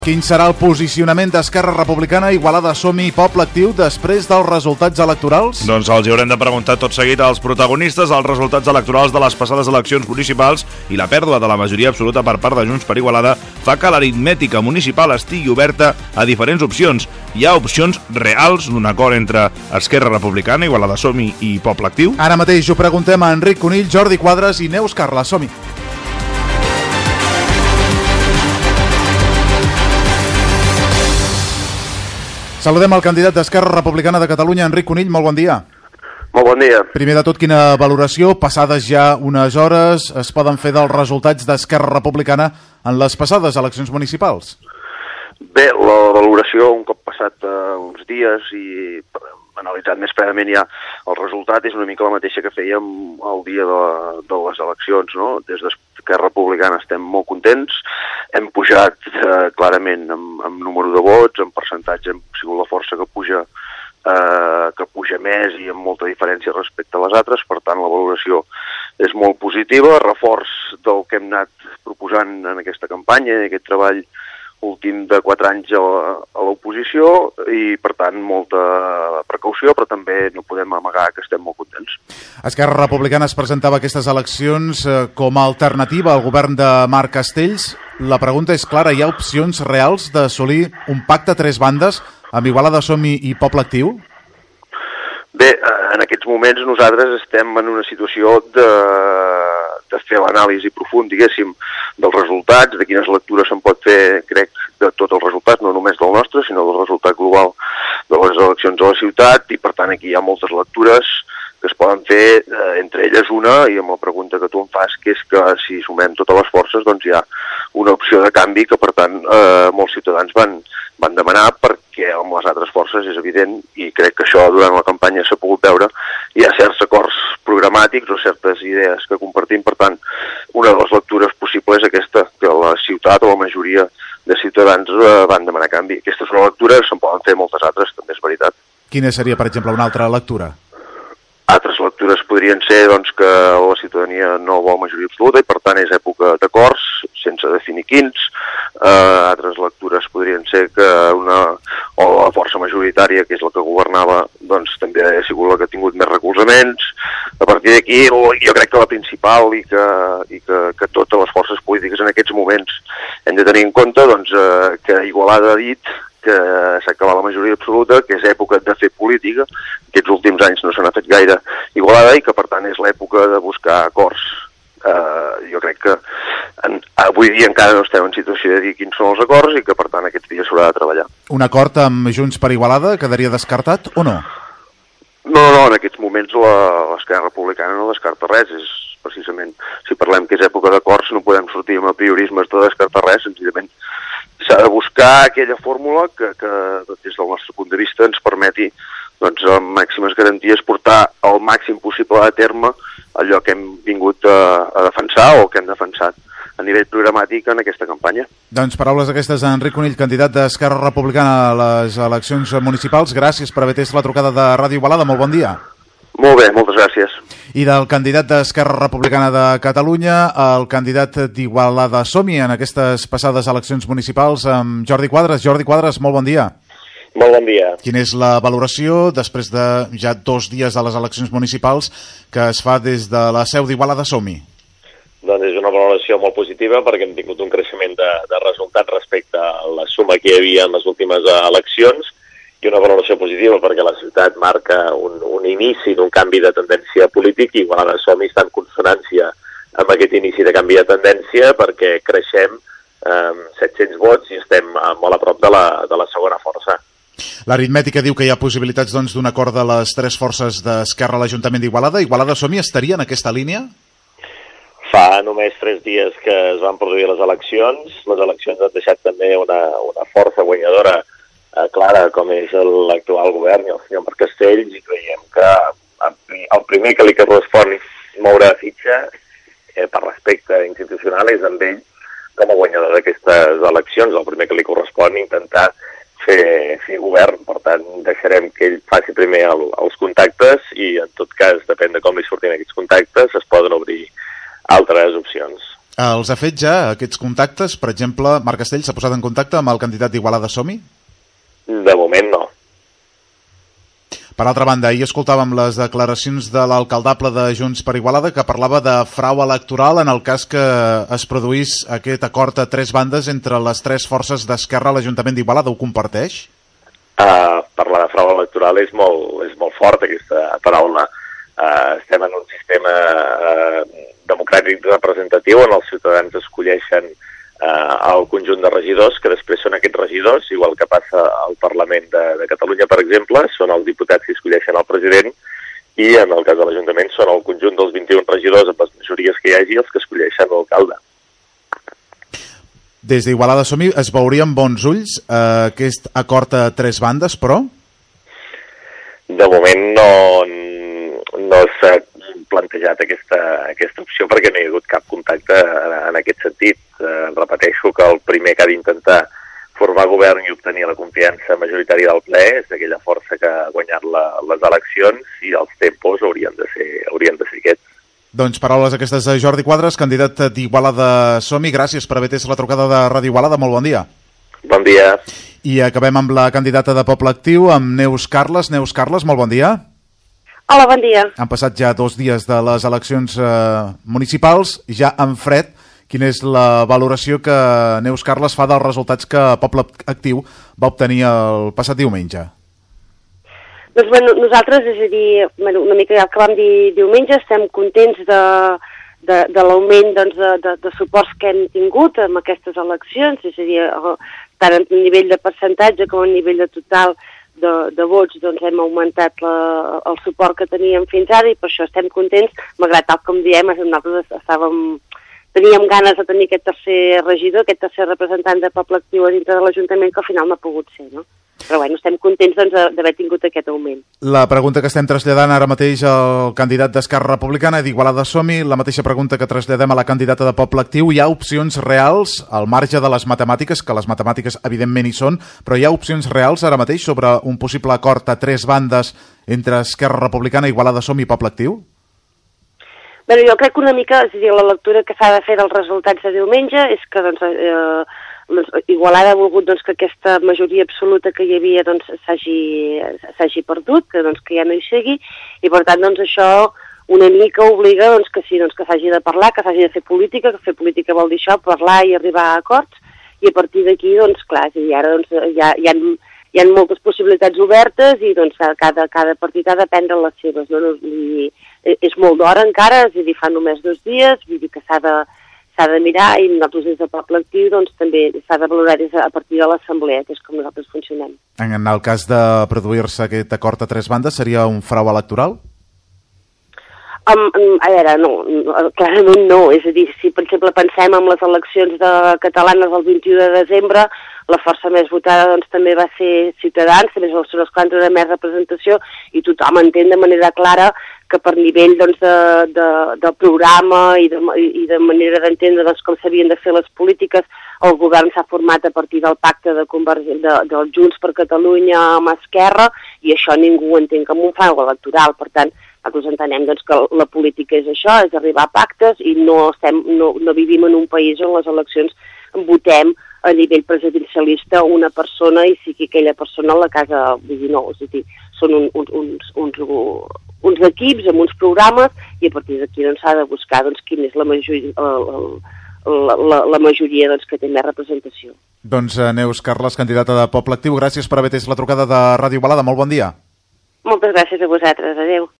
Quin serà el posicionament d'Esquerra Republicana, Igualada, Som-hi i Poble Actiu després dels resultats electorals? Doncs els hi haurem de preguntar tot seguit als protagonistes els resultats electorals de les passades eleccions municipals i la pèrdua de la majoria absoluta per part de Junts per Igualada fa que l'aritmètica municipal estigui oberta a diferents opcions. Hi ha opcions reals d'un acord entre Esquerra Republicana, Igualada, Som-hi i Poble Actiu? Ara mateix ho preguntem a Enric Conill, Jordi Quadras i Neus Carla. Som-hi! Saludem el candidat d'Esquerra Republicana de Catalunya, Enric Conill. Molt bon dia. Molt bon dia. Primer de tot, quina valoració, passades ja unes hores, es poden fer dels resultats d'Esquerra Republicana en les passades eleccions municipals? Bé, la valoració, un cop passat uns dies i analitzat més previament ja el resultat, és una mica la mateixa que fèiem el dia de les eleccions, no? Des d'Esquerra Republicana estem molt contents, hem pujat clarament en número de vots, en percentatge hem sigut la força que puja més i amb molta diferència respecte a les altres, per tant la valoració és molt positiva, reforç del que hem anat proposant en aquesta campanya, en aquest treball últim de 4 anys a l'oposició i, per tant, molta precaució, però també no podem amagar que estem molt contents. Esquerra Republicana es presentava a aquestes eleccions com a alternativa al govern de Marc Castells. La pregunta és clara, hi ha opcions reals d'assolir un pacte a 3 bandes amb Igualada, Som-hi i Poble Actiu? Bé, en aquests moments nosaltres estem en una situació de fer l'anàlisi profund, diguéssim, dels resultats, de quines lectures se'n pot fer, crec, de tots els resultats, no només del nostre, sinó del resultat global de les eleccions a la ciutat, i per tant aquí hi ha moltes lectures que es poden fer, entre elles una, i amb la pregunta que tu em fas, que és que si sumem totes les forces, doncs hi ha una opció de canvi que, per tant, molts ciutadans van demanar, perquè amb les altres forces és evident, i crec que això durant la campanya s'ha pogut veure, hi ha certs acords programàtics o certes idees que compartim, per tant, una de les lectures possibles és aquesta, que la ciutat o la majoria de ciutadans van demanar canvi. Aquesta és una lectura, se'n poden fer moltes altres, també és veritat. Quina seria, per exemple, una altra lectura? Altres lectures podrien ser doncs, que la ciutadania no vol majoria absoluta i per tant és època d'acords, sense definir quins. Altres lectures podrien ser que la força majoritària, que és la que governava, doncs també ha sigut la que ha tingut més recolzaments. A partir d'aquí, jo crec que la principal i que totes les forces polítiques en aquests moments hem de tenir en compte doncs, que Igualada ha dit que s'ha acabat la majoria absoluta, que és època de fer política. Aquests últims anys no se n'ha fet gaire Igualada i que, per tant, és l'època de buscar acords. Jo crec que avui dia encara no estem en situació de dir quins són els acords i que, per tant, aquests dies s'haurà de treballar. Un acord amb Junts per Igualada quedaria descartat o no? No, en aquests moments l'Esquerra Republicana no descarta res. És precisament, si parlem que és època d'acords, no podem sortir amb apriorismes de descartar res, senzillament s'ha de buscar aquella fórmula que des del nostre punt de vista ens permeti doncs, amb màximes garanties portar el màxim possible a terme allò que hem vingut a defensar o que hem defensat a nivell programàtic en aquesta campanya. Doncs paraules aquestes d'Enric Conill, candidat d'Esquerra Republicana a les eleccions municipals. Gràcies per haver atès la trucada de Ràdio Igualada. Molt bon dia. Molt bé, moltes gràcies. I del candidat d'Esquerra Republicana de Catalunya al candidat d'Igualada, Som-hi en aquestes passades eleccions municipals amb Jordi Quadras. Jordi Quadras, molt bon dia. Molt bon dia. Quina és la valoració després de ja 2 dies de les eleccions municipals que es fa des de la seu d'Igualada, Som-hi? Doncs és una valoració molt positiva perquè hem tingut un creixement de resultats respecte a la suma que hi havia en les últimes eleccions i una valoració positiva perquè la ciutat marca un inici d'un canvi de tendència polític i Igualada Som-hi està en consonància amb aquest inici de canvi de tendència perquè creixem 700 vots i estem molt a prop de la segona força. L'aritmètica diu que hi ha possibilitats doncs, d'un acord de les 3 forces d'Esquerra a l'Ajuntament d'Igualada. Igualada Som-hi estaria en aquesta línia? Fa només 3 dies que es van produir les eleccions. Les eleccions han deixat també una força guanyadora clara com és l'actual govern i el senyor Marc Castells i creiem que el primer que li correspon moure fitxa per respecte institucional és amb ell com a guanyador d'aquestes eleccions. El primer que li correspon intentar fer govern, per tant deixarem que ell faci primer els contactes i en tot cas, depèn de com li surtin aquests contactes, es poden obrir altres opcions. Els ha fet ja aquests contactes? Per exemple, Marc Castells s'ha posat en contacte amb el candidat d'Igualada Som-hi? De moment no. Per altra banda, ahir escoltàvem les declaracions de l'alcaldable de Junts per Igualada que parlava de frau electoral en el cas que es produís aquest acord a 3 bandes entre les 3 forces d'Esquerra a l'Ajuntament d'Igualada. Ho comparteix? Parlar de frau electoral és molt fort, aquesta paraula. Estem en un sistema democràtic representatiu on els ciutadans escolleixen el conjunt de regidors, que després són aquests regidors, igual que passa al Parlament de Catalunya, per exemple, són els diputats que escolleixen el president, i en el cas de l'Ajuntament són el conjunt dels 21 regidors amb les majories que hi hagi els que escolleixen l'alcalde. Des d'Igualada Som-hi es veuria amb bons ulls aquest acord a 3 bandes, però? De moment no s'ha plantejat aquesta opció perquè no hi ha hagut cap contacte en aquest sentit. Repeteixo que el primer que ha d'intentar formar govern i obtenir la confiança majoritària del ple és aquella força que ha guanyat les eleccions, i els tempos haurien de ser aquests. Doncs paraules aquestes de Jordi Quadres, candidat d'Igualada Som-hi. Gràcies per haver atès la trucada de Ràdio Igualada. Molt bon dia. Bon dia. I acabem amb la candidata de Poble Actiu, amb Neus Carles. Neus Carles, molt bon dia. Hola, bon dia. Han passat ja 2 dies de les eleccions municipals, ja en fred. Quina és la valoració que Neus Carles fa dels resultats que Poble Actiu va obtenir el passat diumenge? Doncs nosaltres, és a dir, una mica el que vam dir diumenge, estem contents de l'augment de suports que hem tingut amb aquestes eleccions, és a dir, tant a nivell de percentatge com a nivell de total de vots, doncs hem augmentat el suport que teníem fins ara, i per això estem contents, malgrat tal com diem, nosaltres teníem ganes de tenir aquest tercer regidor, aquest tercer representant de Poble Actiu a dintre de l'Ajuntament, que al final no ha pogut ser, no? Però bueno, estem contents d'haver tingut aquest augment. La pregunta que estem traslladant ara mateix al candidat d'Esquerra Republicana d'Igualada Som-hi, la mateixa pregunta que traslladem a la candidata de Poble Actiu. Hi ha opcions reals, al marge de les matemàtiques, que les matemàtiques evidentment hi són, però hi ha opcions reals ara mateix sobre un possible acord a 3 bandes entre Esquerra Republicana, Igualada Som-hi i Poble Actiu? Bé, jo crec que una mica, és a dir, la lectura que s'ha de fer dels resultats de diumenge és que Igualada ha volgut que aquesta majoria absoluta que hi havia s'hagi perdut, que ja no hi sigui, i per tant això una mica obliga que s'hagi de parlar, que s'hagi de fer política, que fer política vol dir això, parlar i arribar a acords, i a partir d'aquí, clar, i ara hi ha moltes possibilitats obertes i cada partit ha de prendre les seves, no? I és molt d'hora encara, és a dir, fa només 2 dies, vull dir que s'ha de mirar, i nosaltres des de Poble Actiu també s'ha de valorar des a partir de l'Assemblea, que és com nosaltres funcionem. En el cas de produir-se aquest acord a 3 bandes, seria un frau electoral? A veure, no, clarament no. És a dir, si per exemple pensem en les eleccions catalanes del 21 de desembre, la força més votada també va ser Ciutadans, també són els que van donar més representació, i tothom entén de manera clara que per nivell de programa i de manera d'entendre com s'havien de fer les polítiques, el govern s'ha format a partir del pacte del Junts per Catalunya amb Esquerra, i això ningú ho entén com un frau electoral. Per tant, nosaltres entenem que la política és això, és arribar a pactes, i no vivim en un país on les eleccions votem a nivell presidencialista una persona i sigui aquella persona la casa, vull dir, no, és a dir, són uns equips amb uns programes, i a partir d'aquí s'ha de buscar quina és la majoria que té més representació. Doncs Neus Carles, candidata de Poble Actiu, gràcies per haver atès la trucada de Ràdio Igualada. Molt bon dia. Moltes gràcies a vosaltres. Adéu.